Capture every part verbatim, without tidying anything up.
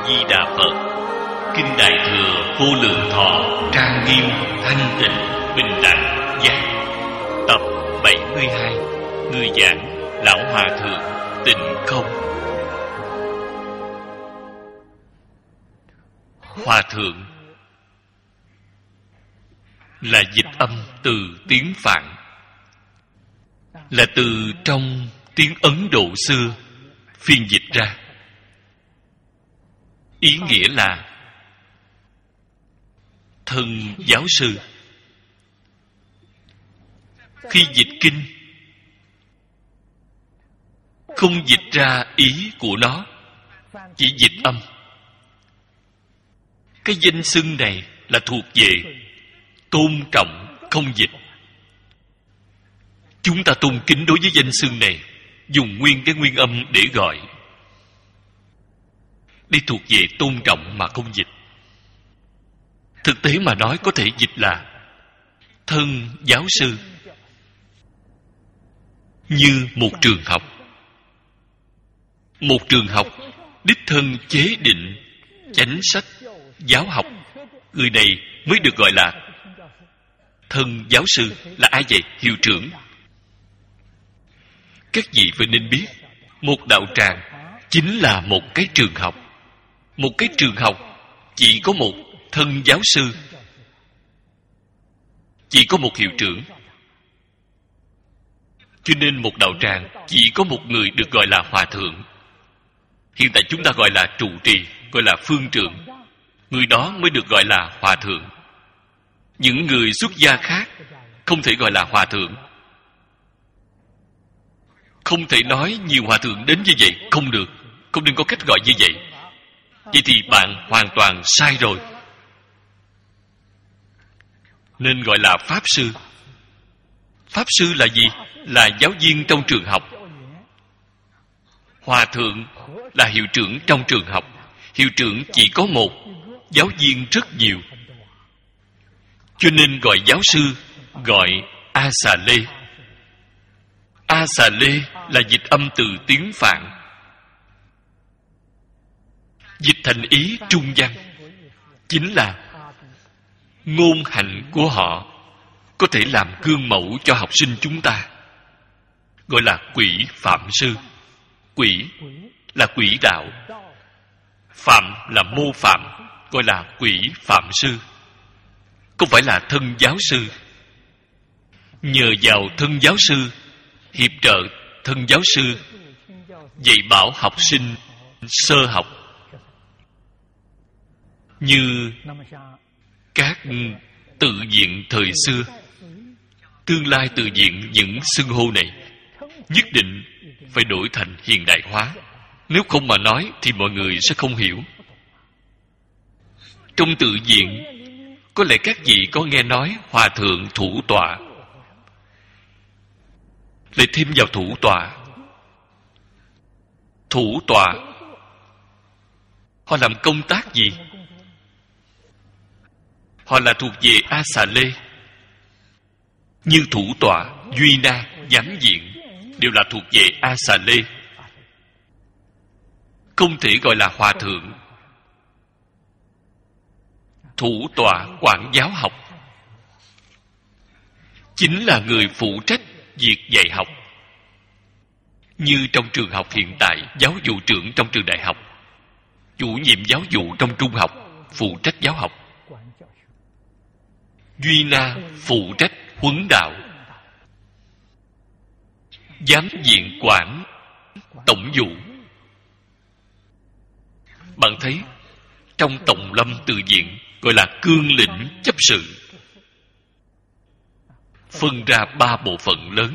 A Di Đà Phật. Kinh Đại Thừa Vô Lượng Thọ, trang nghiêm thanh tịnh bình đẳng giác. Tập bảy mươi hai. Người giảng Lão Hòa Thượng Tịnh Không. Hòa Thượng là dịch âm từ tiếng Phạn, là từ trong tiếng Ấn Độ xưa phiên dịch ra. Ý nghĩa là thân giáo sư. Khi dịch kinh không dịch ra ý của nó, chỉ dịch âm. Cái danh xưng này là thuộc về tôn trọng không dịch. Chúng ta tôn kính đối với danh xưng này, dùng nguyên cái nguyên âm để gọi. Đây thuộc về tôn trọng mà không dịch. Thực tế mà nói có thể dịch là thân giáo sư. Như một trường học. Một trường học đích thân chế định chánh sách giáo học, người này mới được gọi là thân giáo sư. Là ai vậy? Hiệu trưởng. Các vị phải nên biết, một đạo tràng chính là một cái trường học. Một cái trường học chỉ có một thân giáo sư, chỉ có một hiệu trưởng. Cho nên một đạo tràng chỉ có một người được gọi là hòa thượng. Hiện tại chúng ta gọi là trụ trì, gọi là phương trưởng. Người đó mới được gọi là hòa thượng. Những người xuất gia khác không thể gọi là hòa thượng. Không thể nói nhiều hòa thượng đến như vậy. Không được. Không nên có cách gọi như vậy. Vậy thì bạn hoàn toàn sai rồi. Nên gọi là pháp sư. Pháp sư là gì? Là giáo viên trong trường học. Hòa thượng là hiệu trưởng trong trường học. Hiệu trưởng chỉ có một, giáo viên rất nhiều. Cho nên gọi giáo sư gọi A Xà Lê. A Xà Lê là dịch âm từ tiếng Phạn, dịch thành ý trung văn, chính là ngôn hạnh của họ có thể làm gương mẫu cho học sinh chúng ta. Gọi là quỷ phạm sư. Quỷ là quỷ đạo, phạm là mô phạm, gọi là quỷ phạm sư. Không phải là thân giáo sư. Nhờ vào thân giáo sư, hiệp trợ thân giáo sư dạy bảo học sinh sơ học. Như các tự viện thời xưa, tương lai tự viện những xưng hô này nhất định phải đổi thành hiện đại hóa. Nếu không mà nói thì mọi người sẽ không hiểu. Trong tự viện, có lẽ các vị có nghe nói hòa thượng thủ tọa. Lại thêm vào thủ tọa. Thủ tọa họ làm công tác gì? Họ là thuộc về A Xà Lê. Như thủ tọa, duy na, giám viện đều là thuộc về A Xà Lê. Không thể gọi là hòa thượng. Thủ tọa quản giáo học chính là người phụ trách việc dạy học. Như trong trường học hiện tại, giáo vụ trưởng trong trường đại học, chủ nhiệm giáo vụ trong trung học, phụ trách giáo học. Duy na phụ trách huấn đạo. Giám viện quản tổng vụ. Bạn thấy trong Tổng Lâm Tự Viện gọi là cương lĩnh chấp sự, phân ra ba bộ phận lớn: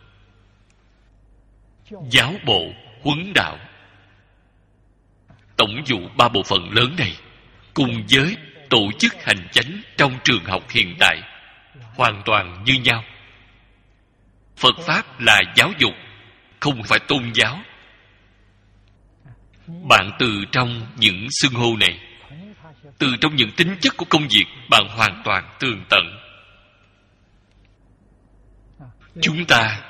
giáo bộ, huấn đạo. Tổng vụ ba bộ phận lớn này cùng với tổ chức hành chánh trong trường học hiện tại hoàn toàn như nhau. Phật Pháp là giáo dục, không phải tôn giáo. Bạn từ trong những xưng hô này, từ trong những tính chất của công việc, bạn hoàn toàn tường tận. Chúng ta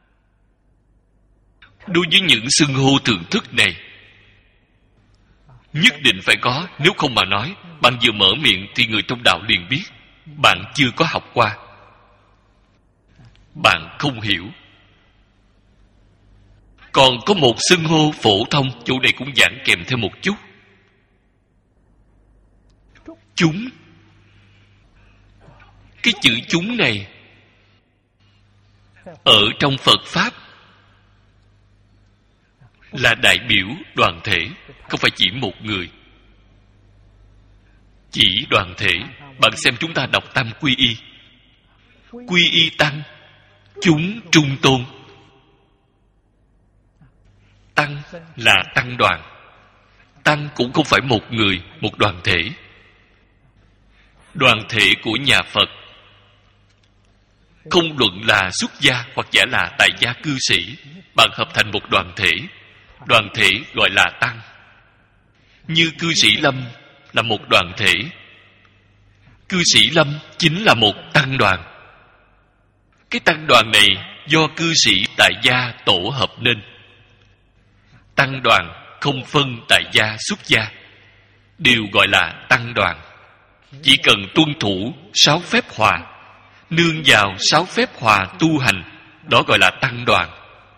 đối với những xưng hô thưởng thức này Nhất định phải có, nếu không mà nói, bạn vừa mở miệng thì người trong đạo liền biết bạn chưa có học qua, bạn không hiểu. Còn có một xưng hô phổ thông, chỗ này cũng giảng kèm thêm một chút. Chúng. Cái chữ chúng này ở trong Phật Pháp là đại biểu đoàn thể, không phải chỉ một người. Chỉ đoàn thể. Bạn xem chúng ta đọc tam quy y. Quy y tăng, chúng trung tôn. Tăng là tăng đoàn. Tăng cũng không phải một người, một đoàn thể. Đoàn thể của nhà Phật không luận là xuất gia hoặc giả là tại gia cư sĩ, bạn hợp thành một đoàn thể. Đoàn thể gọi là tăng. Như cư sĩ Lâm là một đoàn thể. Cư sĩ Lâm chính là một tăng đoàn. Cái tăng đoàn này do cư sĩ tại gia tổ hợp nên. Tăng đoàn không phân tại gia xuất gia, đều gọi là tăng đoàn. Chỉ cần tuân thủ sáu phép hòa, nương vào sáu phép hòa tu hành, đó gọi là tăng đoàn.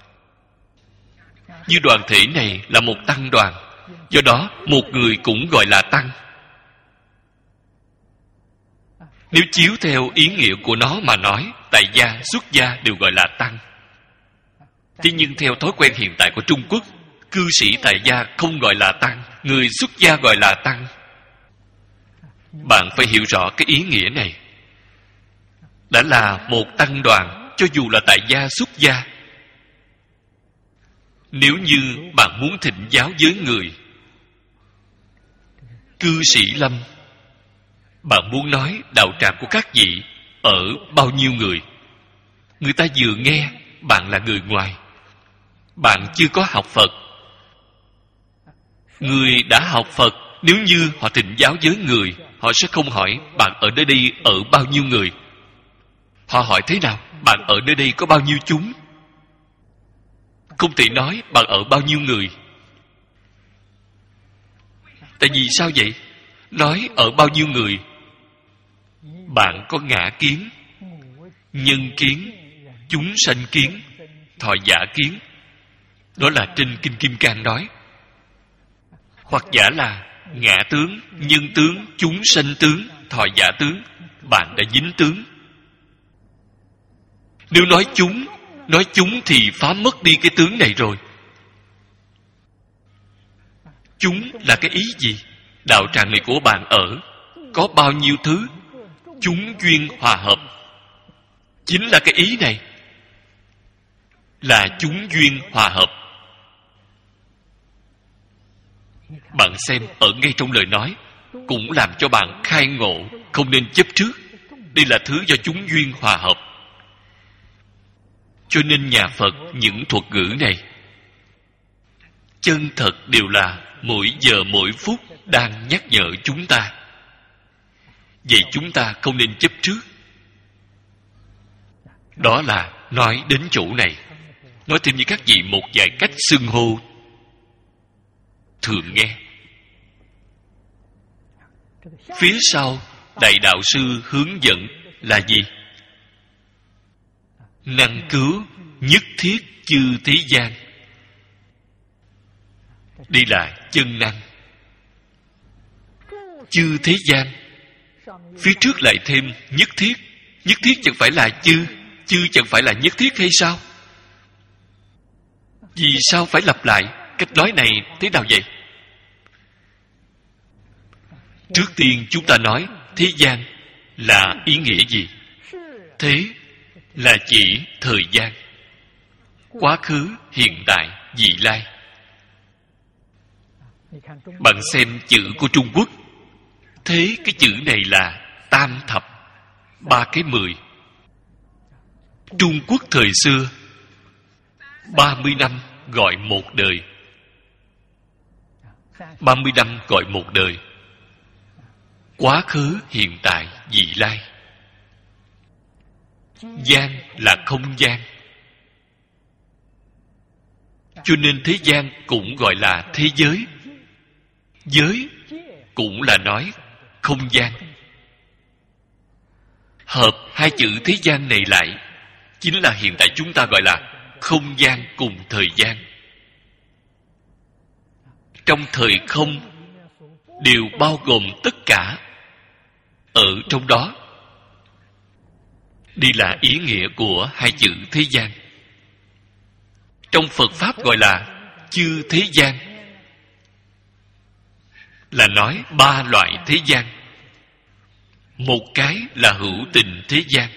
Như đoàn thể này là một tăng đoàn, do đó một người cũng gọi là tăng. Nếu chiếu theo ý nghĩa của nó mà nói, tại gia, xuất gia đều gọi là tăng. Thế nhưng theo thói quen hiện tại của Trung Quốc, cư sĩ tại gia không gọi là tăng, người xuất gia gọi là tăng. Bạn phải hiểu rõ cái ý nghĩa này. Đã là một tăng đoàn, cho dù là tại gia xuất gia, nếu như bạn muốn thịnh giáo với người cư sĩ Lâm, bạn muốn nói đạo tràng của các vị ở bao nhiêu người, người ta vừa nghe bạn là người ngoài, bạn chưa có học Phật. Người đã học Phật, nếu như họ thịnh giáo với người, họ sẽ không hỏi bạn ở nơi đây ở bao nhiêu người. Họ hỏi thế nào? Bạn ở nơi đây có bao nhiêu chúng? Không thể nói bạn ở bao nhiêu người. Tại vì sao vậy? Nói ở bao nhiêu người, bạn có ngã kiến, nhân kiến, chúng sanh kiến, thọ giả kiến. Đó là trên Kinh Kim Cang nói. Hoặc giả là ngã tướng, nhân tướng, chúng sanh tướng, thọ giả tướng. Bạn đã dính tướng. Nếu nói chúng, nói chúng thì phá mất đi cái tướng này rồi. Chúng là cái ý gì? Đạo tràng này của bạn ở có bao nhiêu thứ chúng duyên hòa hợp, chính là cái ý này, là chúng duyên hòa hợp. Bạn xem ở ngay trong lời nói cũng làm cho bạn khai ngộ không nên chấp trước. Đây là thứ do chúng duyên hòa hợp. Cho nên nhà Phật những thuật ngữ này chân thật đều là mỗi giờ mỗi phút đang nhắc nhở chúng ta. Vậy chúng ta không nên chấp trước. Đó là nói đến chỗ này. Nói thêm với các vị một vài cách xưng hô thường nghe. Phía sau Đại Đạo Sư hướng dẫn là gì? Năng cứu nhất thiết chư thế gian. Đây là chân năng. Chư thế gian, phía trước lại thêm nhất thiết. Nhất thiết chẳng phải là chư, chư chẳng phải là nhất thiết hay sao? Vì sao phải lặp lại? Cách nói này thế nào vậy? Trước tiên chúng ta nói thế gian là ý nghĩa gì? Thế là chỉ thời gian, quá khứ, hiện tại, vị lai. Bạn xem chữ của Trung Quốc, thế cái chữ này là tam thập, ba cái mười. Trung Quốc thời xưa ba mươi năm gọi một đời, ba mươi năm gọi một đời. Quá khứ, hiện tại, vị lai. Gian là không gian, cho nên thế gian cũng gọi là thế giới. Giới cũng là nói không gian. Hợp hai chữ thế gian này lại, chính là hiện tại chúng ta gọi là không gian cùng thời gian. Trong thời không đều bao gồm tất cả ở trong đó. Đây là ý nghĩa của hai chữ thế gian. Trong Phật Pháp gọi là chư thế gian, là nói ba loại thế gian. Một cái là hữu tình thế gian,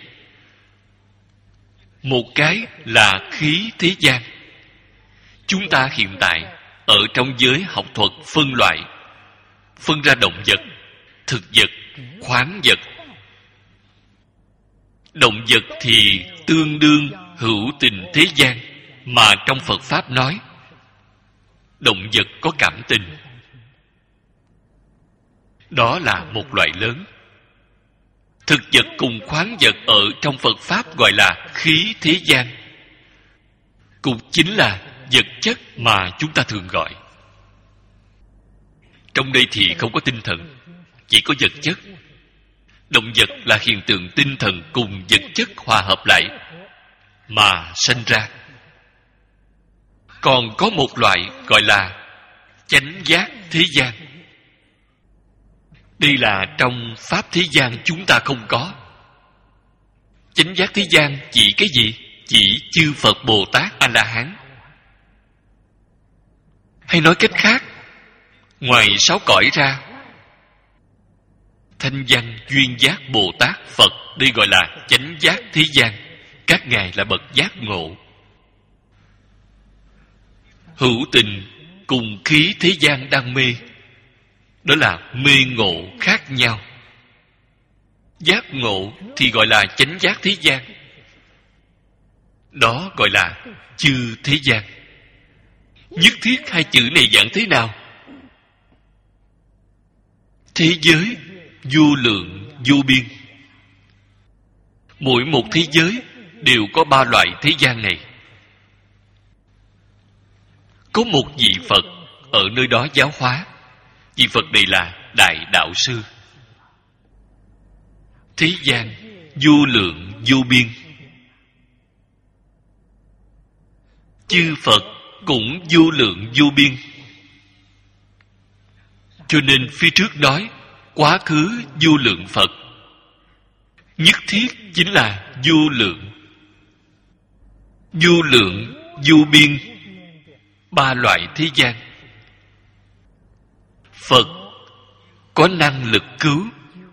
một cái là khí thế gian. Chúng ta hiện tại ở trong giới học thuật phân loại, phân ra động vật, thực vật, khoáng vật. Động vật thì tương đương hữu tình thế gian, mà trong Phật Pháp nói động vật có cảm tình, đó là một loại lớn. Thực vật cùng khoáng vật ở trong Phật Pháp gọi là khí thế gian, cũng chính là vật chất mà chúng ta thường gọi. Trong đây thì không có tinh thần, chỉ có vật chất. Động vật là hiện tượng tinh thần cùng vật chất hòa hợp lại mà sanh ra. Còn có một loại gọi là chánh giác thế gian. Đây là trong Pháp thế gian chúng ta không có. Chánh giác thế gian chỉ cái gì? Chỉ chư Phật Bồ Tát A-la-hán. Hay nói cách khác, ngoài sáu cõi ra, thanh văn duyên giác Bồ Tát Phật, đây gọi là chánh giác thế gian. Các ngài là bậc giác ngộ. Hữu tình cùng khí thế gian đang mê, đó là mê ngộ khác nhau. Giác ngộ thì gọi là chánh giác thế gian, đó gọi là chư thế gian. Nhất thiết hai chữ này giảng thế nào? Thế giới vô lượng vô biên. Mỗi một thế giới đều có ba loại thế gian này. Có một vị Phật ở nơi đó giáo hóa. Vị Phật này là Đại Đạo Sư. Thế gian vô lượng vô biên. Chư Phật cũng vô lượng vô biên. Cho nên phía trước nói quá khứ vô lượng Phật, nhất thiết chính là vô lượng. Vô lượng vô biên, ba loại thế gian. Phật có năng lực cứu.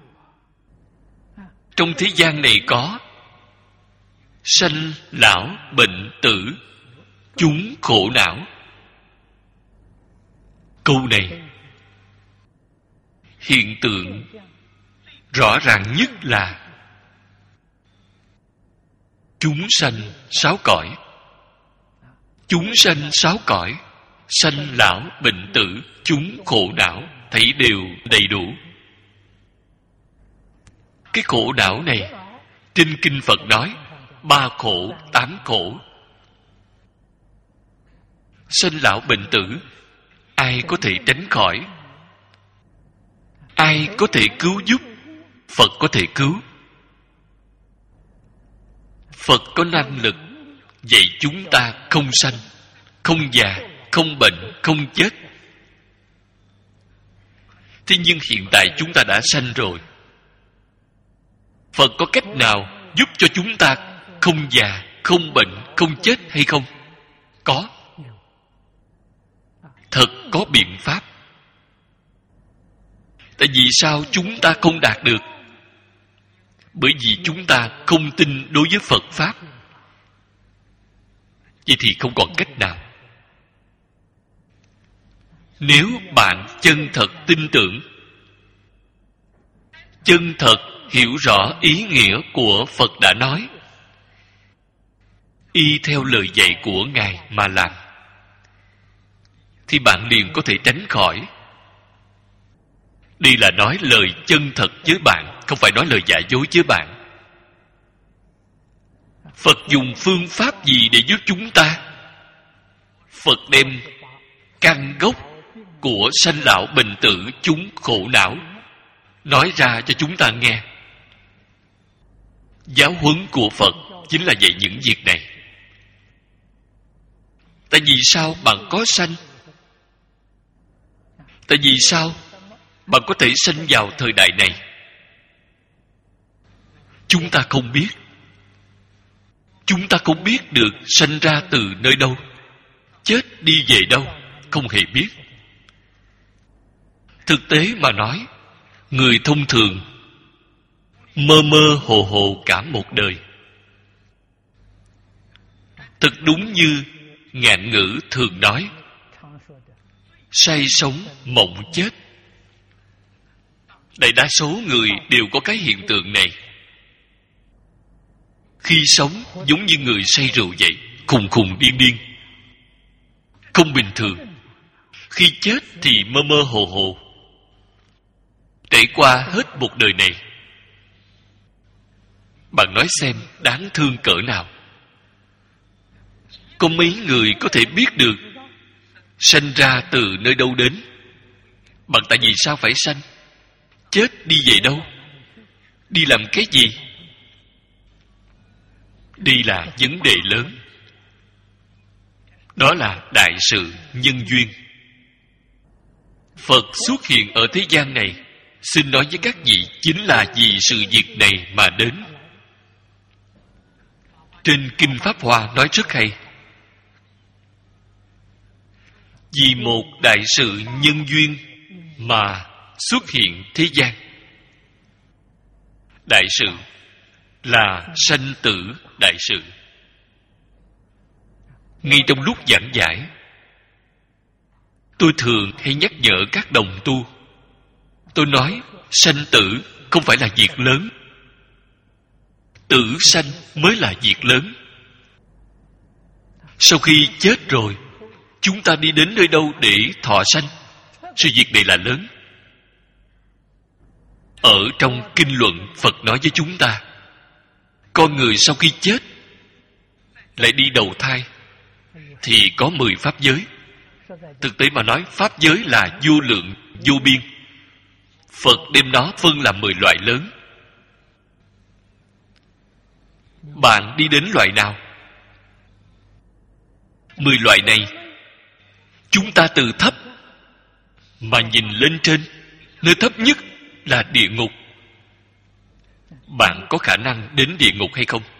Trong thế gian này có sanh lão bệnh tử, chúng khổ não. Câu này hiện tượng rõ ràng nhất là chúng sanh sáu cõi. Chúng sanh sáu cõi, sanh lão bệnh tử, chúng khổ não, thấy đều đầy đủ. Cái khổ não này trên kinh Phật nói ba khổ, tám khổ. Sanh lão bệnh tử, ai có thể tránh khỏi? Ai có thể cứu giúp? Phật có thể cứu. Phật có năng lực dạy chúng ta không sanh, không già, không bệnh, không chết. Thế nhưng hiện tại chúng ta đã sanh rồi. Phật có cách nào giúp cho chúng ta không già, không bệnh, không chết hay không? Có. Thật có biện pháp. Tại vì sao chúng ta không đạt được? Bởi vì chúng ta không tin đối với Phật Pháp. Vậy thì không còn cách nào. Nếu bạn chân thật tin tưởng, chân thật hiểu rõ ý nghĩa của Phật đã nói, y theo lời dạy của Ngài mà làm, thì bạn liền có thể tránh khỏi. Đây là nói lời chân thật với bạn, không phải nói lời giả dối với bạn. Phật dùng phương pháp gì để giúp chúng ta? Phật đem căn gốc của sanh lão bệnh tử chúng khổ não nói ra cho chúng ta nghe. Giáo huấn của Phật chính là dạy những việc này. Tại vì sao bạn có sanh? Tại vì sao bạn có thể sanh vào thời đại này? Chúng ta không biết. Chúng ta không biết được sanh ra từ nơi đâu, chết đi về đâu, không hề biết. Thực tế mà nói, người thông thường mơ mơ hồ hồ cả một đời. Thật đúng như ngạn ngữ thường nói, say sống mộng chết. Đại đa số người đều có cái hiện tượng này. Khi sống giống như người say rượu vậy, khùng khùng điên điên, không bình thường. Khi chết thì mơ mơ hồ hồ. Trải qua hết một đời này, bạn nói xem đáng thương cỡ nào. Có mấy người có thể biết được sanh ra từ nơi đâu đến? Bạn tại vì sao phải sanh? Chết đi về đâu? Đi làm cái gì? Đây là vấn đề lớn. Đó là đại sự nhân duyên. Phật xuất hiện ở thế gian này, xin nói với các vị, chính là vì sự việc này mà đến. Trên Kinh Pháp Hoa nói rất hay. Vì một đại sự nhân duyên mà xuất hiện thế gian. Đại sự là sanh tử đại sự. Ngay trong lúc giảng giải, tôi thường hay nhắc nhở các đồng tu. Tôi nói sanh tử không phải là việc lớn, tử sanh mới là việc lớn. Sau khi chết rồi, chúng ta đi đến nơi đâu để thọ sanh? Sự việc này là lớn. Ở trong kinh luận, Phật nói với chúng ta, con người sau khi chết lại đi đầu thai thì có mười pháp giới. Thực tế mà nói, pháp giới là vô lượng, vô biên. Phật đem nó phân làm mười loại lớn. Bạn đi đến loại nào? Mười loại này, chúng ta từ thấp mà nhìn lên trên, nơi thấp nhất là địa ngục. Bạn có khả năng đến địa ngục hay không?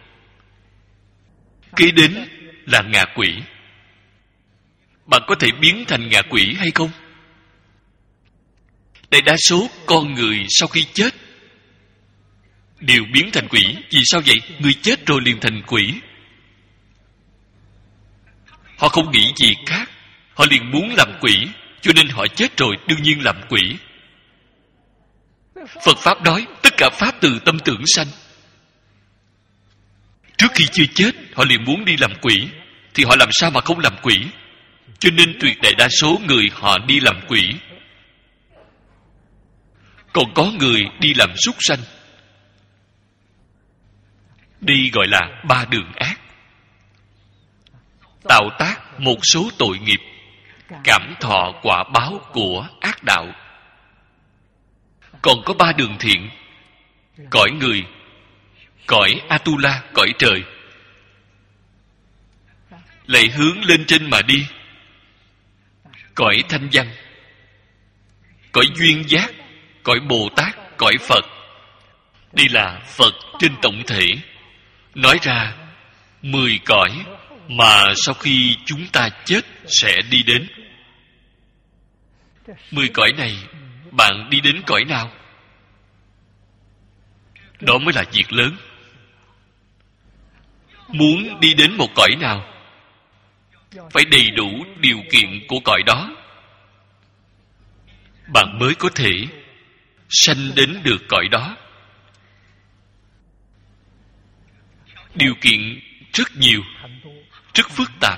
Kế đến là ngạ quỷ. Bạn có thể biến thành ngạ quỷ hay không? Đại đa số con người sau khi chết đều biến thành quỷ. Vì sao vậy? Người chết rồi liền thành quỷ. Họ không nghĩ gì khác, họ liền muốn làm quỷ, cho nên họ chết rồi đương nhiên làm quỷ. Phật Pháp nói tất cả Pháp từ tâm tưởng sanh. Trước khi chưa chết họ liền muốn đi làm quỷ, thì họ làm sao mà không làm quỷ? Cho nên tuyệt đại đa số người họ đi làm quỷ. Còn có người đi làm súc sanh. Đây gọi là ba đường ác. Tạo tác một số tội nghiệp, cảm thọ quả báo của ác đạo. Còn có ba đường thiện: cõi người, cõi Atula, cõi trời. Lại hướng lên trên mà đi, cõi thanh văn, cõi duyên giác, cõi Bồ Tát, cõi Phật. Đây là Phật trên tổng thể nói ra mười cõi mà sau khi chúng ta chết sẽ đi đến. Mười cõi này, bạn đi đến cõi nào? Đó mới là việc lớn. Muốn đi đến một cõi nào, phải đầy đủ điều kiện của cõi đó, bạn mới có thể sanh đến được cõi đó. Điều kiện rất nhiều, rất phức tạp.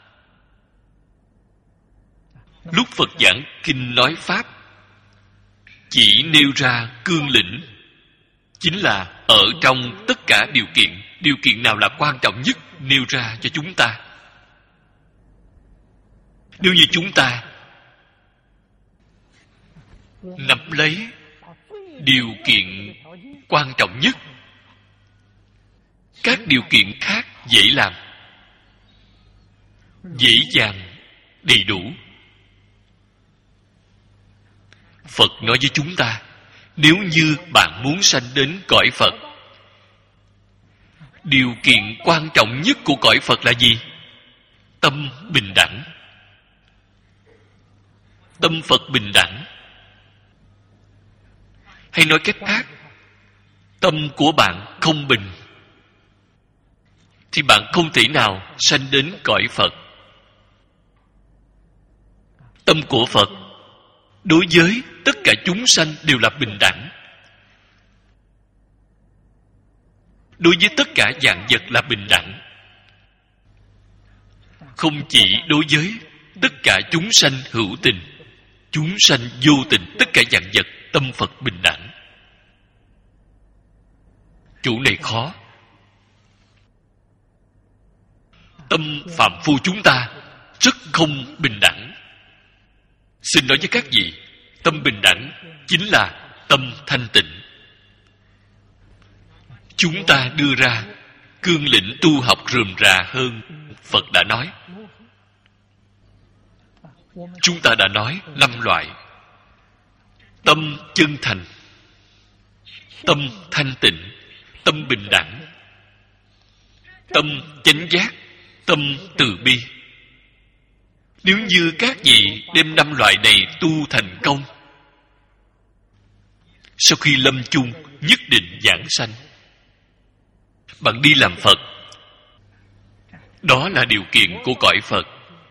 Lúc Phật giảng kinh nói Pháp, chỉ nêu ra cương lĩnh, chính là ở trong tất cả điều kiện. Điều kiện nào là quan trọng nhất nêu ra cho chúng ta. Nếu như chúng ta nắm lấy điều kiện quan trọng nhất, các điều kiện khác dễ làm, dễ dàng, đầy đủ. Phật nói với chúng ta, nếu như bạn muốn sanh đến cõi Phật, điều kiện quan trọng nhất của cõi Phật là gì? Tâm bình đẳng. Tâm Phật bình đẳng. Hay nói cách khác, tâm của bạn không bình, thì bạn không thể nào sanh đến cõi Phật. Tâm của Phật đối với tất cả chúng sanh đều là bình đẳng. Đối với tất cả vạn vật là bình đẳng. Không chỉ đối với tất cả chúng sanh hữu tình, chúng sanh vô tình, tất cả vạn vật, tâm Phật bình đẳng. Chỗ này khó. Tâm phàm phu chúng ta rất không bình đẳng. Xin nói với các vị, tâm bình đẳng chính là tâm thanh tịnh. Chúng ta đưa ra cương lĩnh tu học rườm rà hơn. Phật đã nói, chúng ta đã nói năm loại: tâm chân thành, tâm thanh tịnh, tâm bình đẳng, tâm chánh giác, tâm từ bi. Nếu như các vị đem năm loại này tu thành công, sau khi lâm chung nhất định giảng sanh. Bạn đi làm Phật, đó là điều kiện của cõi Phật.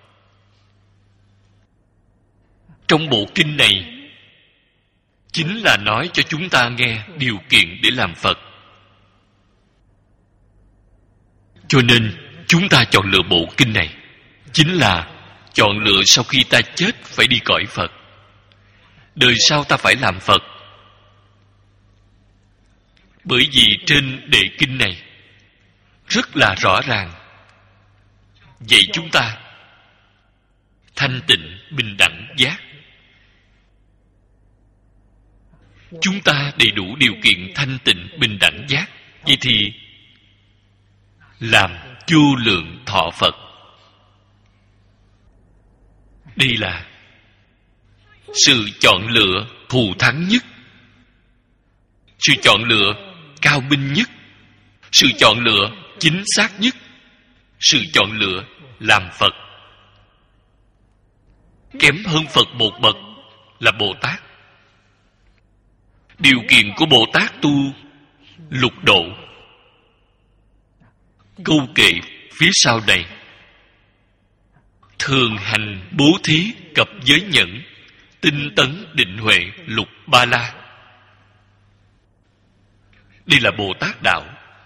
Trong bộ kinh này chính là nói cho chúng ta nghe điều kiện để làm Phật. Cho nên chúng ta chọn lựa bộ kinh này chính là chọn lựa sau khi ta chết phải đi cõi Phật. Đời sau ta phải làm Phật. Bởi vì trên đệ kinh này rất là rõ ràng dạy chúng ta thanh tịnh, bình đẳng, giác. Chúng ta đầy đủ điều kiện thanh tịnh, bình đẳng, giác. Vậy thì làm vô lượng thọ Phật. Đây là sự chọn lựa thù thắng nhất, sự chọn lựa cao minh nhất, sự chọn lựa chính xác nhất, sự chọn lựa làm Phật. Kém hơn Phật một bậc là Bồ Tát. Điều kiện của Bồ Tát tu lục độ, câu kệ phía sau này: thường hành bố thí cập giới nhẫn, tinh tấn định huệ lục ba la. Đây là Bồ Tát đạo.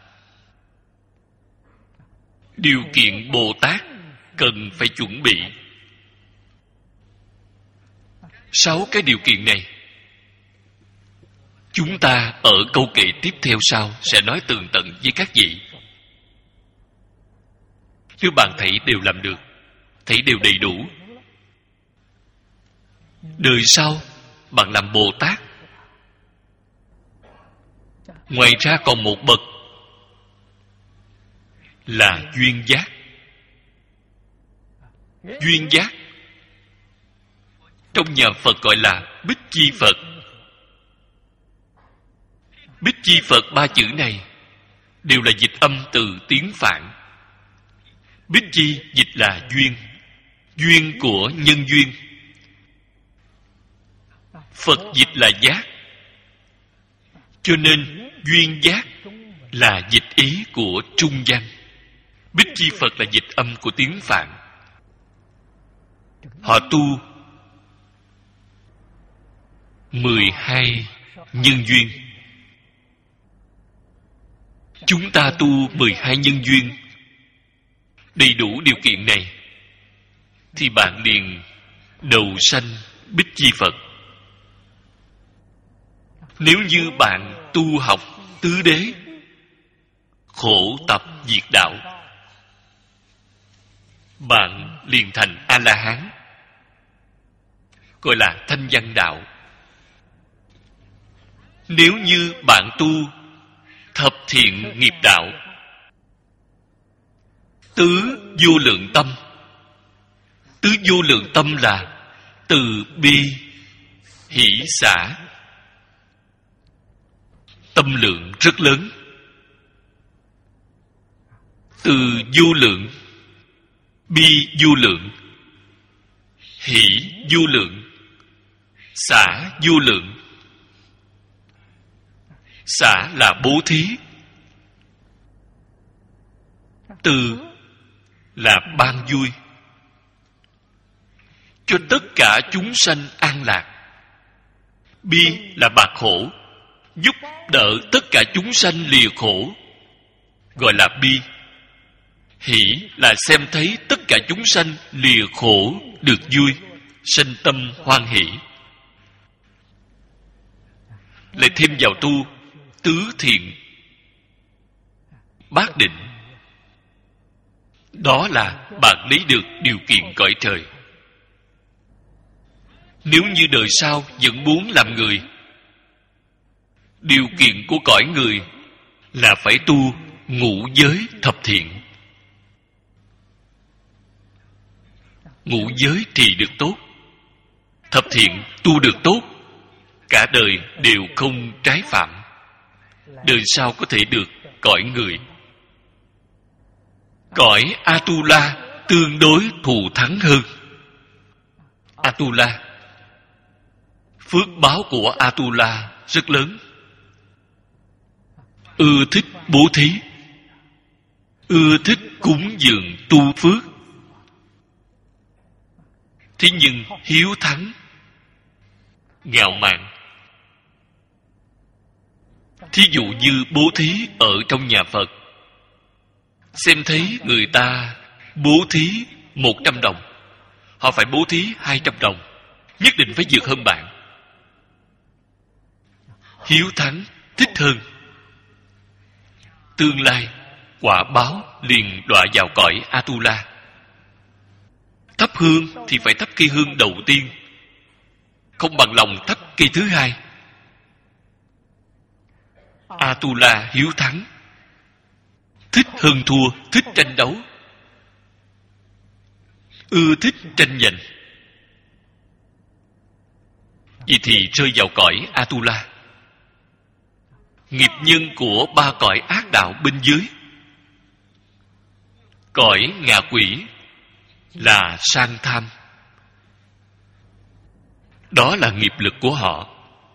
Điều kiện Bồ Tát cần phải chuẩn bị sáu cái điều kiện này. Chúng ta ở câu kệ tiếp theo sau sẽ nói tường tận với các vị. Nếu bạn thấy đều làm được, thấy đều đầy đủ, đời sau bạn làm Bồ Tát. Ngoài ra còn một bậc là duyên giác. Duyên giác trong nhà Phật gọi là Bích Chi Phật. Bích Chi Phật ba chữ này đều là dịch âm từ tiếng Phạn. Bích Chi dịch là duyên, duyên của nhân duyên. Phật dịch là giác, cho nên duyên giác là dịch ý của trung văn. Bích Chi Phật là dịch âm của tiếng Phạn. Họ tu mười hai nhân duyên. Chúng ta tu mười hai nhân duyên đầy đủ điều kiện này, thì bạn liền đầu sanh Bích Chi Phật. Nếu như bạn tu học tứ đế, khổ tập diệt đạo, bạn liền thành A-la-hán, gọi là thanh văn đạo. Nếu như bạn tu thập thiện nghiệp đạo, tứ vô lượng tâm. Tứ vô lượng tâm là từ bi, hỷ xả. Tâm lượng rất lớn. Từ vô lượng, bi vô lượng, hỷ vô lượng, xả vô lượng. Xả là bố thí, từ là ban vui cho tất cả chúng sanh an lạc. Bi là bạc khổ, giúp đỡ tất cả chúng sanh lìa khổ, gọi là bi. Hỷ là xem thấy tất cả chúng sanh lìa khổ được vui, sanh tâm hoan hỷ. Lại thêm vào tu tứ thiện, bát định. Đó là bạn lấy được điều kiện cõi trời. Nếu như đời sau vẫn muốn làm người, điều kiện của cõi người là phải tu ngũ giới thập thiện. Ngũ giới trì được tốt, thập thiện tu được tốt, cả đời đều không trái phạm, đời sau có thể được cõi người. Cõi Atula tương đối thù thắng hơn. Atula, phước báo của Atula rất lớn. Ưa thích bố thí, ưa thích cúng dường tu phước. Thế nhưng hiếu thắng, ngạo mạn. Thí dụ như bố thí ở trong nhà Phật, xem thấy người ta bố thí một trăm đồng, họ phải bố thí hai trăm đồng, nhất định phải vượt hơn bạn. Hiếu thắng, thích hơn. Tương lai quả báo liền đọa vào cõi Atula. Thắp hương thì phải thắp cây hương đầu tiên, không bằng lòng thắp cây thứ hai. Atula hiếu thắng, thích hơn thua, thích tranh đấu, ưa thích tranh giành. Vậy thì rơi vào cõi Atula. Nghiệp nhân của ba cõi ác đạo bên dưới. Cõi ngạ quỷ là sang tham. Đó là nghiệp lực của họ.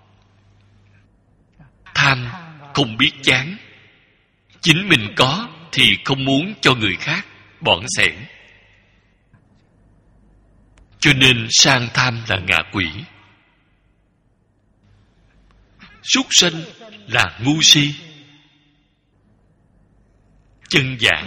Tham không biết chán, chính mình có thì không muốn cho người khác, bỏn xẻn. Cho nên sang tham là ngạ quỷ. Súc sanh là ngu si. Chân giả,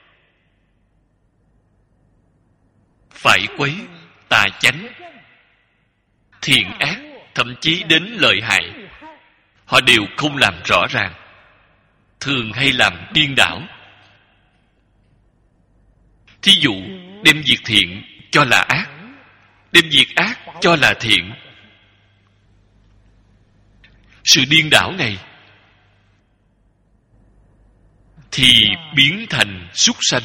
phải quấy, tà chánh, thiện ác, thậm chí đến lợi hại, họ đều không làm rõ ràng, thường hay làm điên đảo. Thí dụ đem việc thiện cho là ác, đem việc ác cho là thiện. Sự điên đảo này thì biến thành súc sanh.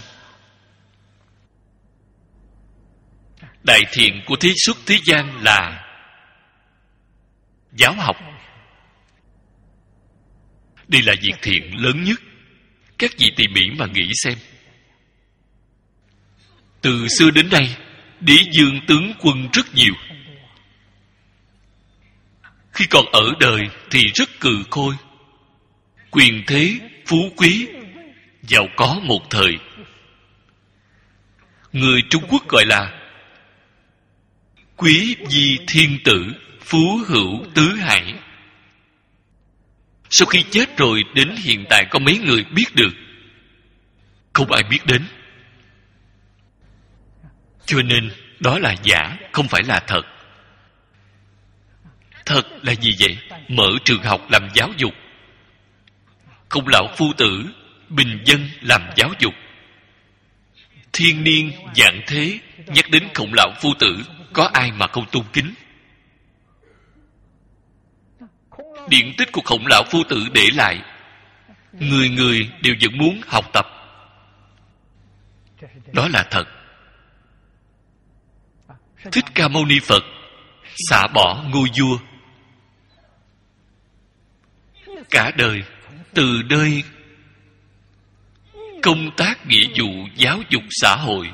Đại thiện của thế xuất thế gian là giáo học. Đây là việc thiện lớn nhất. Các vị tỉ mỉ mà nghĩ xem. Từ xưa đến nay, đế dương tướng quân rất nhiều. Khi còn ở đời thì rất cừ khôi, quyền thế, phú quý, giàu có một thời. Người Trung Quốc gọi là quý vi thiên tử, phú hữu tứ hải. Sau khi chết rồi, đến hiện tại có mấy người biết được? Không ai biết đến. Cho nên đó là giả, không phải là thật. Thật là gì vậy? Mở trường học làm giáo dục, Khổng lão phu tử bình dân làm giáo dục. Thiên niên vạn thế nhắc đến khổng lão phu tử, có ai mà không tôn kính? Điển tích của Khổng lão phu tử để lại, người người đều vẫn muốn học tập. Đó là thật. Thích Ca Mâu Ni Phật xả bỏ ngôi vua, cả đời từ nơi công tác nghĩa vụ giáo dục xã hội.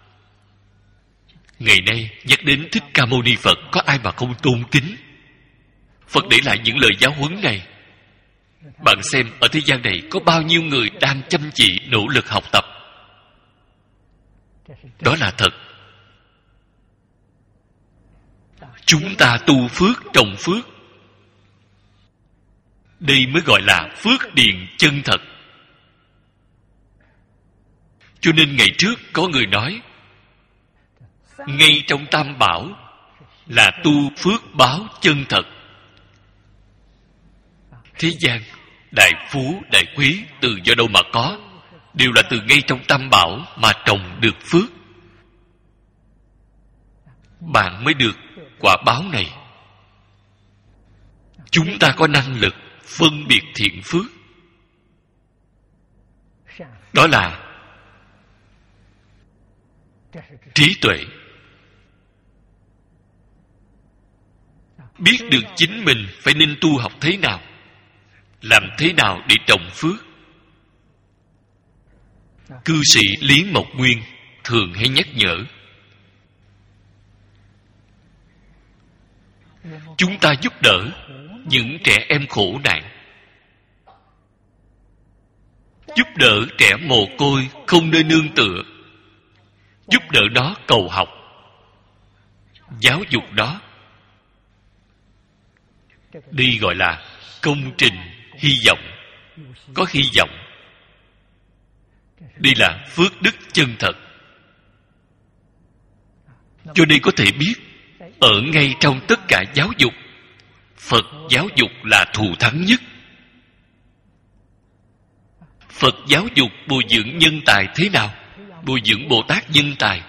Ngày nay nhắc đến Thích Ca Mâu Ni Phật, có ai mà không tôn kính? Phật để lại những lời giáo huấn này. Bạn xem ở thế gian này có bao nhiêu người đang chăm chỉ nỗ lực học tập. Đó là thật. Chúng ta tu phước trồng phước, đây mới gọi là phước điền chân thật. Cho nên ngày trước có người nói, ngay trong Tam Bảo là tu phước báo chân thật. Thế gian đại phú đại quý từ do đâu mà có? Đều là từ ngay trong Tam Bảo mà trồng được phước. Bạn mới được quả báo này. Chúng ta có năng lực phân biệt thiện phước. Đó là trí tuệ. Biết được chính mình phải nên tu học thế nào, làm thế nào để trồng phước. Cư sĩ Lý Mộc Nguyên thường hay nhắc nhở, chúng ta giúp đỡ những trẻ em khổ nạn, giúp đỡ trẻ mồ côi không nơi nương tựa, giúp đỡ nó cầu học, giáo dục nó. Đây gọi là công trình hy vọng, có hy vọng. Đây là phước đức chân thật. Cho nên có thể biết, ở ngay trong tất cả giáo dục, Phật giáo dục là thù thắng nhất. Phật giáo dục bồi dưỡng nhân tài thế nào? Bồi dưỡng Bồ Tát nhân tài,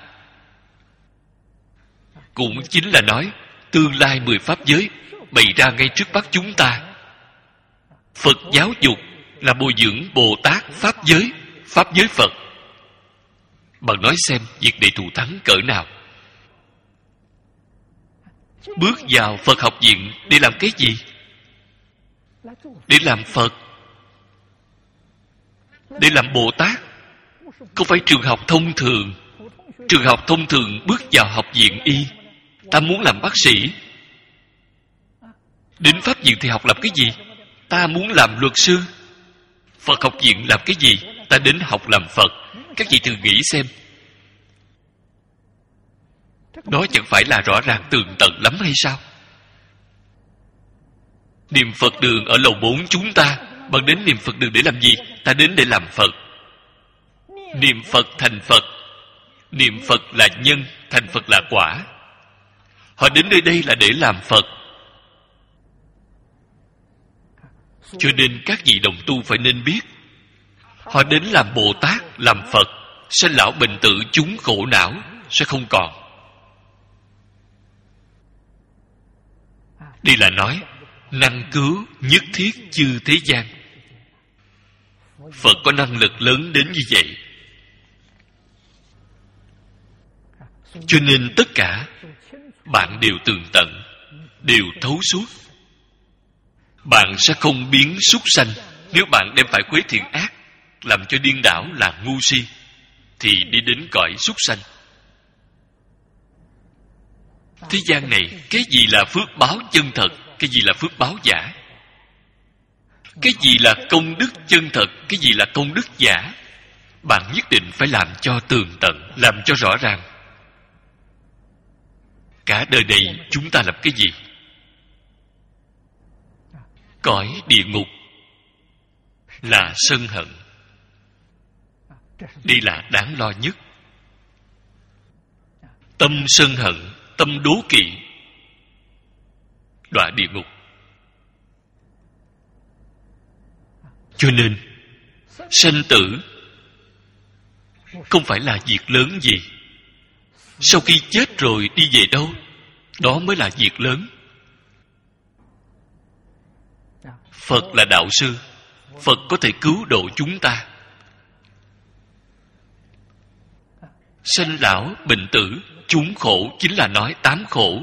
cũng chính là nói tương lai mười pháp giới bày ra ngay trước mắt chúng ta. Phật giáo dục là bồi dưỡng Bồ Tát pháp giới, pháp giới Phật. Bạn nói xem việc này thù thắng cỡ nào? Bước vào Phật học viện để làm cái gì? Để làm Phật, để làm Bồ Tát. Không phải trường học thông thường. Trường học thông thường bước vào học viện y, ta muốn làm bác sĩ. Đến pháp viện thì học làm cái gì? Ta muốn làm luật sư. Phật học viện làm cái gì? Ta đến học làm Phật. Các vị thử nghĩ xem, đó chẳng phải là rõ ràng tường tận lắm hay sao? Niệm Phật đường ở lầu bốn chúng ta, bạn đến niệm Phật đường để làm gì? Ta đến để làm Phật. Niệm Phật thành Phật. Niệm Phật là nhân, thành Phật là quả. Họ đến nơi đây là để làm Phật. Cho nên các vị đồng tu phải nên biết, họ đến làm Bồ Tát, làm Phật, sanh lão bệnh tử chúng khổ não sẽ không còn. Đây là nói năng cứu nhất thiết chư thế gian. Phật có năng lực lớn đến như vậy. Cho nên tất cả bạn đều tường tận, đều thấu suốt. Bạn sẽ không biến súc sanh. Nếu bạn đem phải quấy thiện ác, làm cho điên đảo là ngu si, thì đi đến cõi súc sanh. Thế gian này, cái gì là phước báo chân thật, cái gì là phước báo giả? Cái gì là công đức chân thật, cái gì là công đức giả? Bạn nhất định phải làm cho tường tận, làm cho rõ ràng. Cả đời này chúng ta làm cái gì? Cõi địa ngục là sân hận. Đây là đáng lo nhất. Tâm sân hận, tâm đố kỵ, đọa địa ngục. Cho nên sanh tử không phải là việc lớn gì. Sau khi chết rồi đi về đâu, đó mới là việc lớn. Phật là đạo sư. Phật có thể cứu độ chúng ta. Sanh lão bệnh tử chúng khổ chính là nói tám khổ.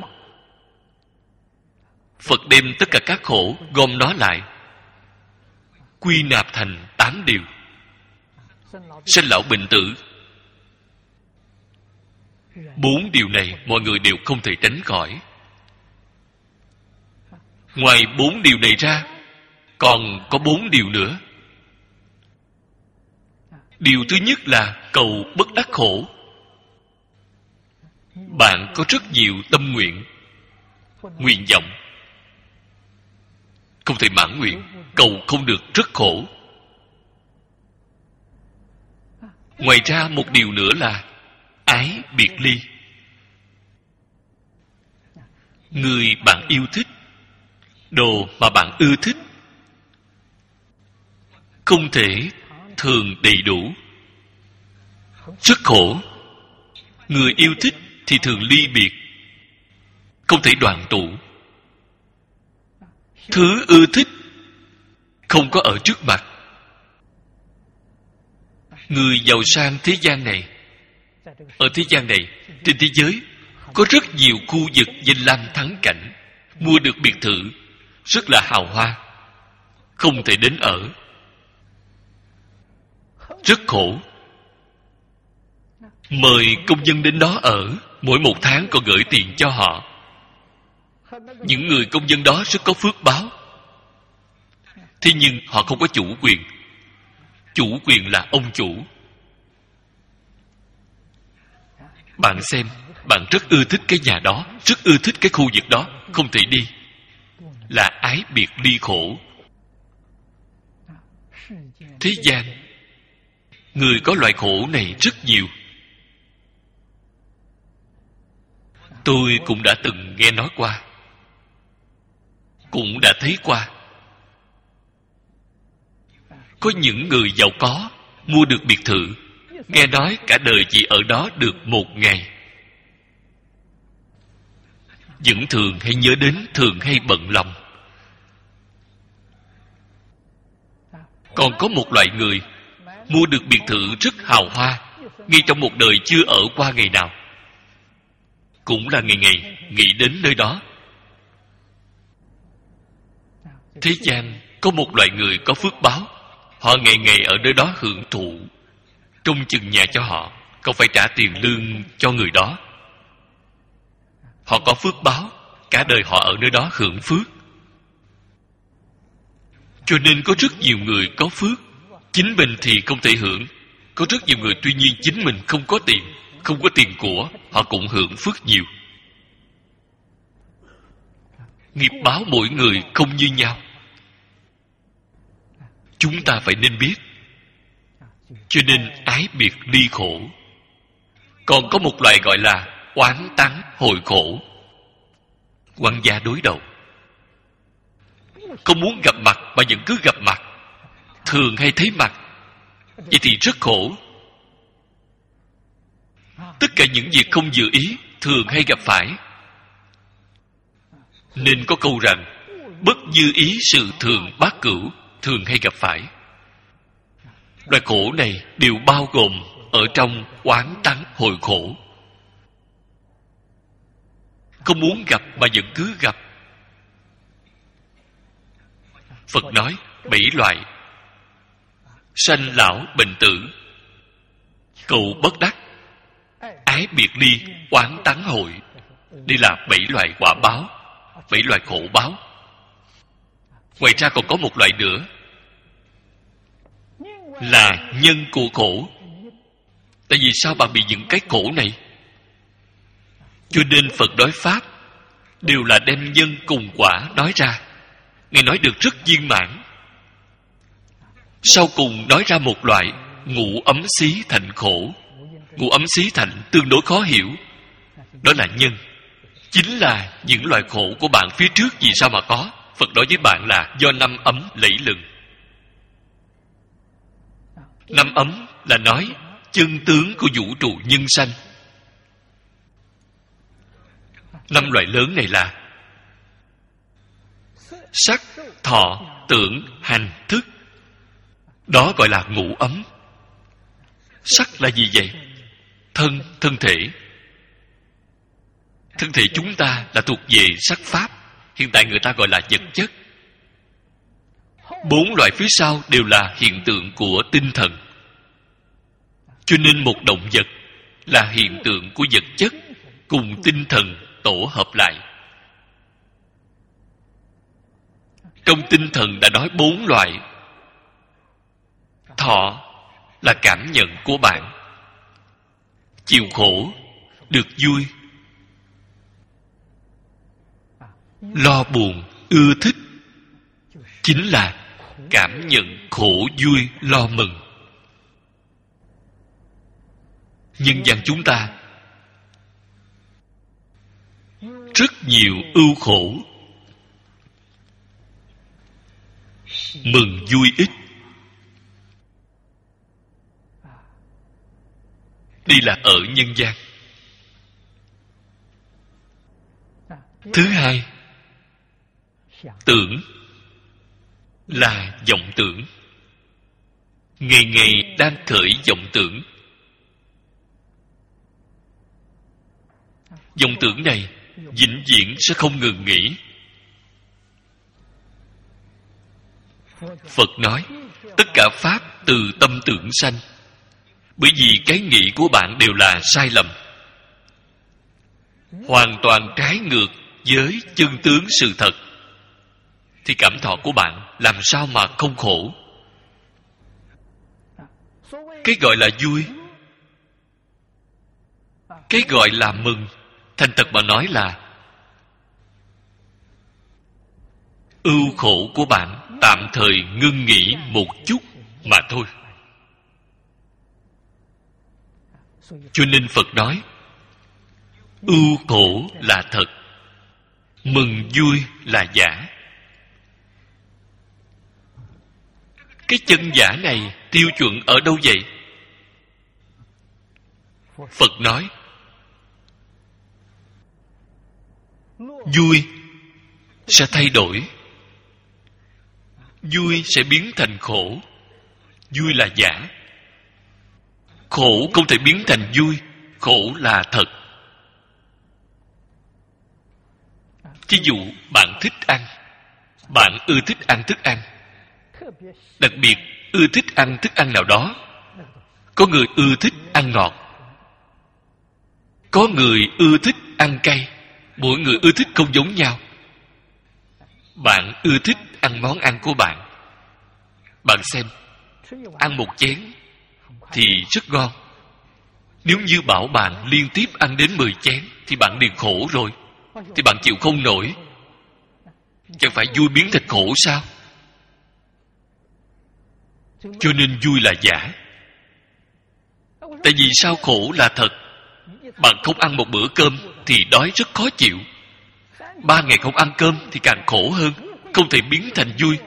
Phật đem tất cả các khổ gom nó lại, quy nạp thành tám điều. Sanh lão bệnh tử, bốn điều này mọi người đều không thể tránh khỏi. Ngoài bốn điều này ra, còn có bốn điều nữa. Điều thứ nhất là cầu bất đắc khổ. Bạn có rất nhiều tâm nguyện, nguyện vọng, không thể mãn nguyện, cầu không được rất khổ. Ngoài ra một điều nữa là ái biệt ly. Người bạn yêu thích, đồ mà bạn ưa thích, không thể thường đầy đủ, rất khổ. Người yêu thích thì thường ly biệt, không thể đoàn tụ. Thứ ưa thích không có ở trước mặt. Người giàu sang thế gian này, ở thế gian này, trên thế giới có rất nhiều khu vực danh lam thắng cảnh, mua được biệt thự rất là hào hoa, không thể đến ở, rất khổ. Mời công nhân đến đó ở, mỗi một tháng còn gửi tiền cho họ. Những người công nhân đó rất có phước báo. Thế nhưng họ không có chủ quyền. Chủ quyền là ông chủ. Bạn xem, bạn rất ưa thích cái nhà đó, rất ưa thích cái khu vực đó, không thể đi, là ái biệt ly khổ. Thế gian người có loại khổ này rất nhiều. Tôi cũng đã từng nghe nói qua, cũng đã thấy qua. Có những người giàu có mua được biệt thự, nghe nói cả đời chỉ ở đó được một ngày. Vẫn thường hay nhớ đến, thường hay bận lòng. Còn có một loại người mua được biệt thự rất hào hoa, ngay trong một đời chưa ở qua ngày nào, cũng là ngày ngày nghĩ đến nơi đó. Thế gian có một loại người có phước báo, họ ngày ngày ở nơi đó hưởng thụ, trông chừng nhà cho họ, không phải trả tiền lương cho người đó. Họ có phước báo, cả đời họ ở nơi đó hưởng phước. Cho nên có rất nhiều người có phước, chính mình thì không thể hưởng. Có rất nhiều người tuy nhiên chính mình không có tiền, không có tiền của, họ cũng hưởng phước nhiều. Nghiệp báo mỗi người không như nhau, chúng ta phải nên biết. Cho nên ái biệt ly khổ. Còn có một loại gọi là oán tắng hồi khổ. Quan gia đối đầu, không muốn gặp mặt mà vẫn cứ gặp mặt, thường hay thấy mặt, vậy thì rất khổ. Tất cả những việc không dự ý thường hay gặp phải. Nên có câu rằng bất như ý sự thường bát cửu, thường hay gặp phải. Loại khổ này đều bao gồm ở trong oán tắng hồi khổ. Không muốn gặp mà vẫn cứ gặp. Phật nói bảy loại: sanh lão bệnh tử, cầu bất đắc, ái biệt ly, oán tắng hội. Đây là bảy loại quả báo, bảy loại khổ báo. Ngoài ra còn có một loại nữa là nhân của khổ. Tại vì sao bạn bị những cái khổ này? Cho nên Phật nói Pháp đều là đem nhân cùng quả nói ra. Ngài nói được rất viên mãn. Sau cùng nói ra một loại ngũ ấm xí thành khổ. Ngũ ấm xí thành tương đối khó hiểu. Đó là nhân, chính là những loại khổ của bạn phía trước vì sao mà có. Phật nói với bạn là do năm ấm lẫy lừng. Năm ấm là nói chân tướng của vũ trụ nhân sanh. Năm loại lớn này là sắc, thọ, tưởng, hành, thức. Đó gọi là ngũ ấm. Sắc là gì vậy? Thân, thân thể. Thân thể chúng ta là thuộc về sắc pháp. Hiện tại người ta gọi là vật chất. Bốn loại phía sau đều là hiện tượng của tinh thần. Cho nên một động vật là hiện tượng của vật chất cùng tinh thần tổ hợp lại. Trong tinh thần đã nói bốn loại. Thọ là cảm nhận của bạn. Chịu khổ, được vui. Lo buồn, ưa thích chính là cảm nhận khổ vui, lo mừng. Nhân gian chúng ta rất nhiều ưu khổ, mừng vui ít. Đây là ở nhân gian. Thứ hai, tưởng là vọng tưởng. Ngày ngày đang khởi vọng tưởng. Vọng tưởng này vĩnh viễn sẽ không ngừng nghỉ. Phật nói tất cả pháp từ tâm tưởng sanh. Bởi vì cái nghĩ của bạn đều là sai lầm, hoàn toàn trái ngược với chân tướng sự thật, thì cảm thọ của bạn làm sao mà không khổ? Cái gọi là vui, cái gọi là mừng, thành thật mà nói là ưu khổ của bạn tạm thời ngưng nghỉ một chút mà thôi. Cho nên Phật nói ưu khổ là thật, mừng vui là giả. Cái chân giả này tiêu chuẩn ở đâu vậy? Phật nói vui sẽ thay đổi, vui sẽ biến thành khổ. Vui là giả, khổ không thể biến thành vui. Khổ là thật. Thí dụ bạn thích ăn, bạn ưa thích ăn thức ăn, đặc biệt ưa thích ăn thức ăn nào đó. Có người ưa thích ăn ngọt, có người ưa thích ăn cay. Mỗi người ưa thích không giống nhau. Bạn ưa thích ăn món ăn của bạn. Bạn xem, ăn một chén thì rất ngon. Nếu như bảo bạn liên tiếp ăn đến mười chén thì bạn liền khổ rồi. Thì bạn chịu không nổi. Chẳng phải vui biến thành khổ sao? Cho nên vui là giả. Tại vì sao khổ là thật? Bạn không ăn một bữa cơm thì đói rất khó chịu. Ba ngày không ăn cơm thì càng khổ hơn. Không thể biến thành vui.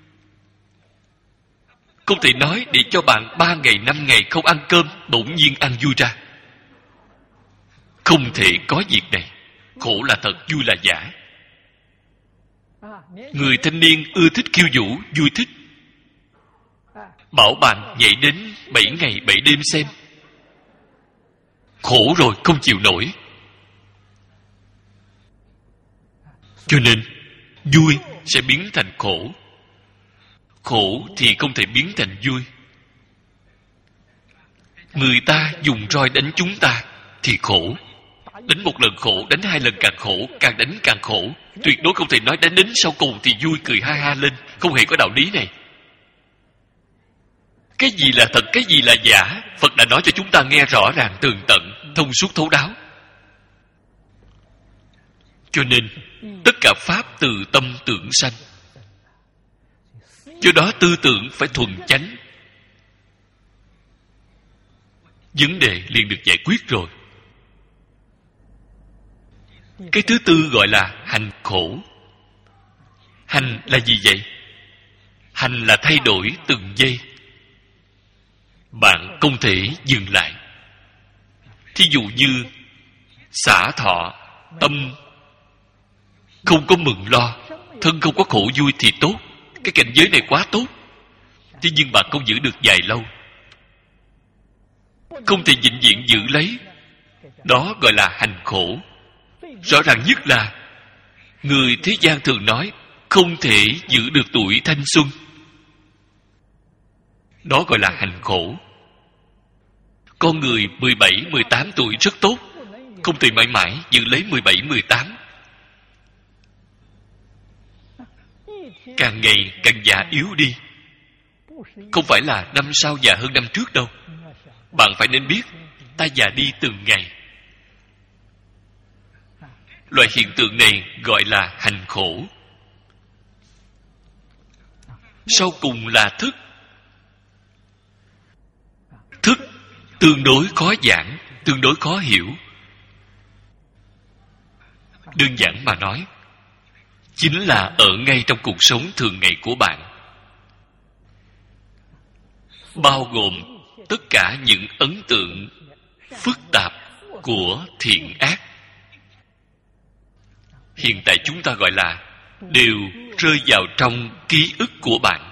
Không thể nói để cho bạn ba ngày, năm ngày không ăn cơm, bỗng nhiên ăn vui ra. Không thể có việc này. Khổ là thật, vui là giả. Người thanh niên ưa thích khiêu vũ, vui thích. Bảo bạn nhảy đến bảy ngày bảy đêm xem. Khổ rồi, không chịu nổi. Cho nên vui sẽ biến thành khổ, khổ thì không thể biến thành vui. Người ta dùng roi đánh chúng ta thì khổ. Đánh một lần khổ, đánh hai lần càng khổ, càng đánh càng khổ. Tuyệt đối không thể nói đánh đến sau cùng thì vui cười ha ha lên. Không hề có đạo lý này. Cái gì là thật, cái gì là giả, Phật đã nói cho chúng ta nghe rõ ràng tường tận, thông suốt thấu đáo. Cho nên tất cả pháp từ tâm tưởng sanh. Do đó tư tưởng phải thuần chánh. Vấn đề liền được giải quyết rồi. Cái thứ tư gọi là hành khổ. Hành là gì vậy? Hành là thay đổi từng giây. Bạn không thể dừng lại. Thí dụ như xả thọ, tâm không có mừng lo, thân không có khổ vui thì tốt. Cái cảnh giới này quá tốt. Thế nhưng bạn không giữ được dài lâu, không thể vĩnh viễn giữ lấy. Đó gọi là hành khổ. Rõ ràng nhất là người thế gian thường nói không thể giữ được tuổi thanh xuân. Đó gọi là hành khổ. Con người mười bảy, mười tám tuổi rất tốt, không thể mãi mãi giữ lấy mười bảy, mười tám. Càng ngày càng già yếu đi. Không phải là năm sau già hơn năm trước đâu. Bạn phải nên biết, ta già đi từng ngày. Loại hiện tượng này gọi là hành khổ. Sau cùng là thức. Thức tương đối khó giảng, tương đối khó hiểu. Đơn giản mà nói, chính là ở ngay trong cuộc sống thường ngày của bạn, bao gồm tất cả những ấn tượng phức tạp của thiện ác. Hiện tại chúng ta gọi là đều rơi vào trong ký ức của bạn.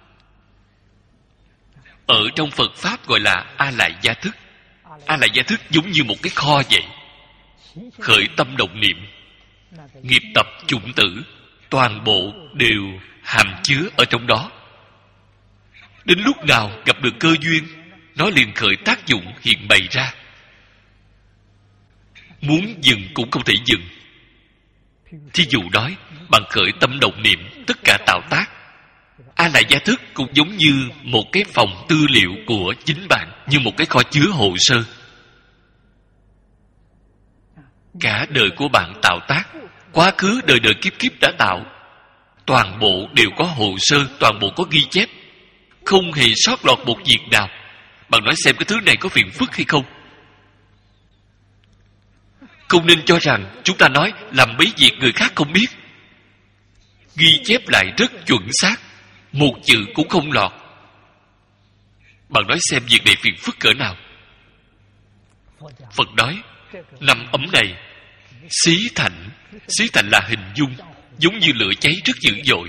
Ở trong Phật Pháp gọi là A-lại gia thức. A-lại gia thức giống như một cái kho vậy. Khởi tâm động niệm, nghiệp tập chủng tử, toàn bộ đều hàm chứa ở trong đó. Đến lúc nào gặp được cơ duyên, nó liền khởi tác dụng hiện bày ra. Muốn dừng cũng không thể dừng. Thí dụ nói, bạn khởi tâm động niệm, tất cả tạo tác. A-lại gia thức cũng giống như một cái phòng tư liệu của chính bạn, như một cái kho chứa hồ sơ. Cả đời của bạn tạo tác, quá khứ đời đời kiếp kiếp đã tạo, toàn bộ đều có hồ sơ, toàn bộ có ghi chép, không hề sót lọt một việc nào. Bạn nói xem cái thứ này có phiền phức hay không? Không nên cho rằng chúng ta nói làm mấy việc người khác không biết. Ghi chép lại rất chuẩn xác, một chữ cũng không lọt. Bạn nói xem việc này phiền phức cỡ nào? Phật nói, năm ấm này xí thành. Xí thành là hình dung, giống như lửa cháy rất dữ dội.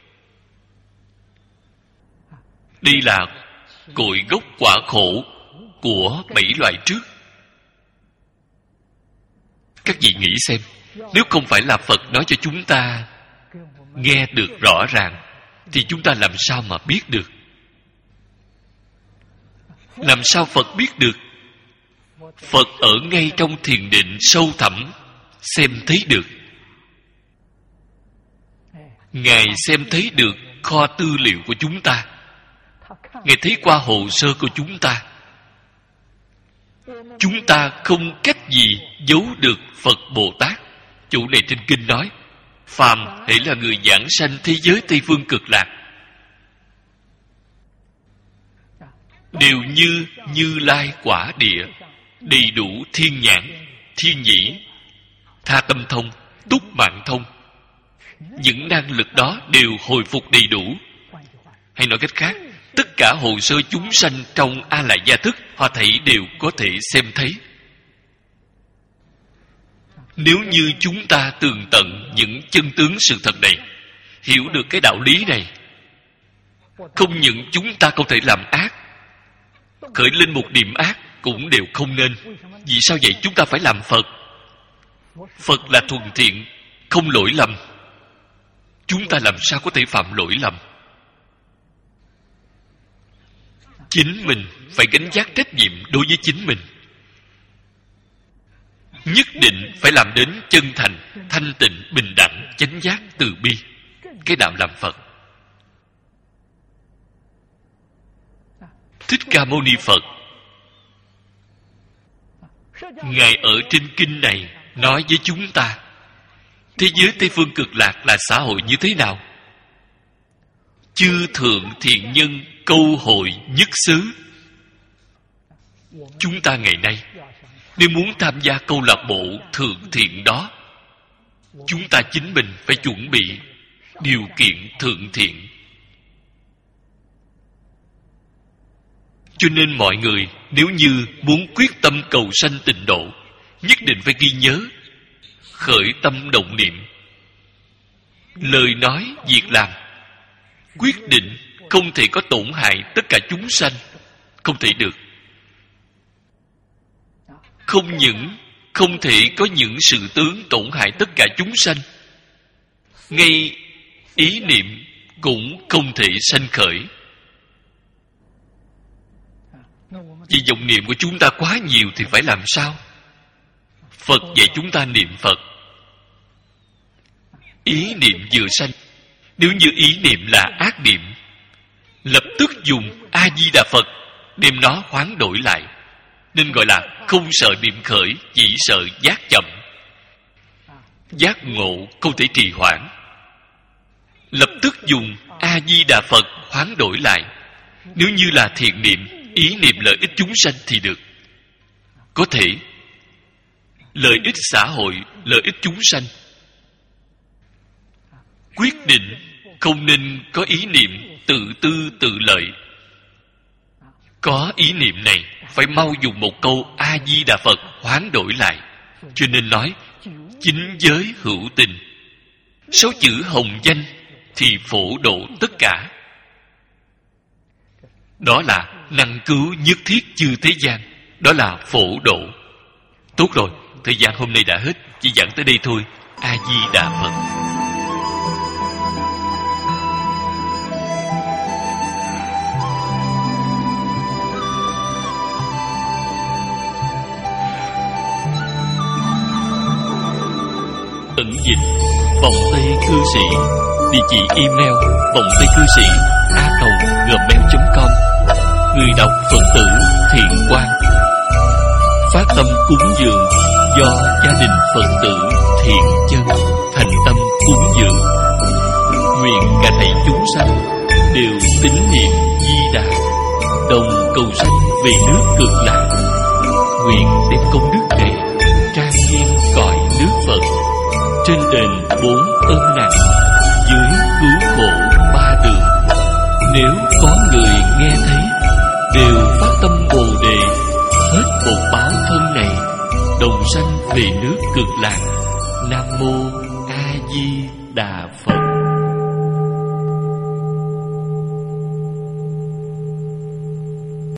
Đây là cội gốc quả khổ của bảy loại trước. Các vị nghĩ xem, nếu không phải là Phật nói cho chúng ta nghe được rõ ràng, thì chúng ta làm sao mà biết được? Làm sao Phật biết được? Phật ở ngay trong thiền định sâu thẳm, xem thấy được. Ngài xem thấy được kho tư liệu của chúng ta. Ngài thấy qua hồ sơ của chúng ta. Chúng ta không cách gì giấu được Phật Bồ Tát. Chủ này trên kinh nói, phàm hễ là người giảng sanh thế giới Tây Phương Cực Lạc, đều như Như Lai quả địa, đầy đủ thiên nhãn, thiên nhĩ, tha tâm thông, túc mạng thông. Những năng lực đó đều hồi phục đầy đủ. Hay nói cách khác, tất cả hồ sơ chúng sanh trong A-lại gia thức, họ thảy đều có thể xem thấy. Nếu như chúng ta tường tận những chân tướng sự thật này, hiểu được cái đạo lý này, không những chúng ta không thể làm ác, khởi lên một niệm ác cũng đều không nên. Vì sao vậy? Chúng ta phải làm Phật. Phật là thuần thiện, không lỗi lầm. Chúng ta làm sao có thể phạm lỗi lầm? Chính mình phải gánh vác trách nhiệm đối với chính mình. Nhất định phải làm đến chân thành, thanh tịnh, bình đẳng, chánh giác, từ bi. Cái đạo làm Phật. Thích Ca Mâu Ni Phật, Ngài ở trên kinh này nói với chúng ta, thế giới Tây Phương Cực Lạc là xã hội như thế nào? Chư thượng thiện nhân câu hội nhất xứ. Chúng ta ngày nay, nếu muốn tham gia câu lạc bộ thượng thiện đó, chúng ta chính mình phải chuẩn bị điều kiện thượng thiện. Cho nên mọi người nếu như muốn quyết tâm cầu sanh tịnh độ, nhất định phải ghi nhớ khởi tâm động niệm lời nói, việc làm, quyết định không thể có tổn hại tất cả chúng sanh. Không thể được. Không những không thể có những sự tướng tổn hại tất cả chúng sanh, ngay ý niệm cũng không thể sanh khởi. Vì vọng niệm của chúng ta quá nhiều thì phải làm sao? Phật dạy chúng ta niệm Phật. Ý niệm vừa sanh, nếu như ý niệm là ác niệm, lập tức dùng A-di-đà Phật đem nó hoán đổi lại. Nên gọi là không sợ niệm khởi, chỉ sợ giác chậm. Giác ngộ không thể trì hoãn. Lập tức dùng A-di-đà Phật hoán đổi lại. Nếu như là thiện niệm, ý niệm lợi ích chúng sanh thì được. Có thể lợi ích xã hội, lợi ích chúng sanh. Quyết định không nên có ý niệm tự tư tự lợi. Có ý niệm này, phải mau dùng một câu A-di-đà Phật hoán đổi lại. Cho nên nói chính giới hữu tình, sáu chữ hồng danh thì phổ độ tất cả. Đó là năng cứu nhất thiết chư thế gian. Đó là phổ độ. Tốt rồi, thời gian hôm nay đã hết, chỉ giảng tới đây thôi. A-di-đà Phật. Ẩn dịch vòng tây cư sĩ. Địa chỉ email vòng tây cư sĩ a còng gmail chấm com. Người đọc Phật tử Thiện Quang. Phát tâm cúng dường do gia đình Phật tử Thiện Chân thành tâm cúng dường. Nguyện cả thảy chúng sanh đều tín niệm Di Đà, đồng cầu sanh về nước Cực Lạc. Nguyện đem công đức này trang nghiêm cõi nước Phật, trên đền bốn ơn nặng, dưới cứu khổ ba đường. Nếu có người nghe thấy, đều phát tâm Bồ Đề, hết bột báo thân này, đồng sanh về nước Cực Lạc. Nam mô A Di Đà Phật.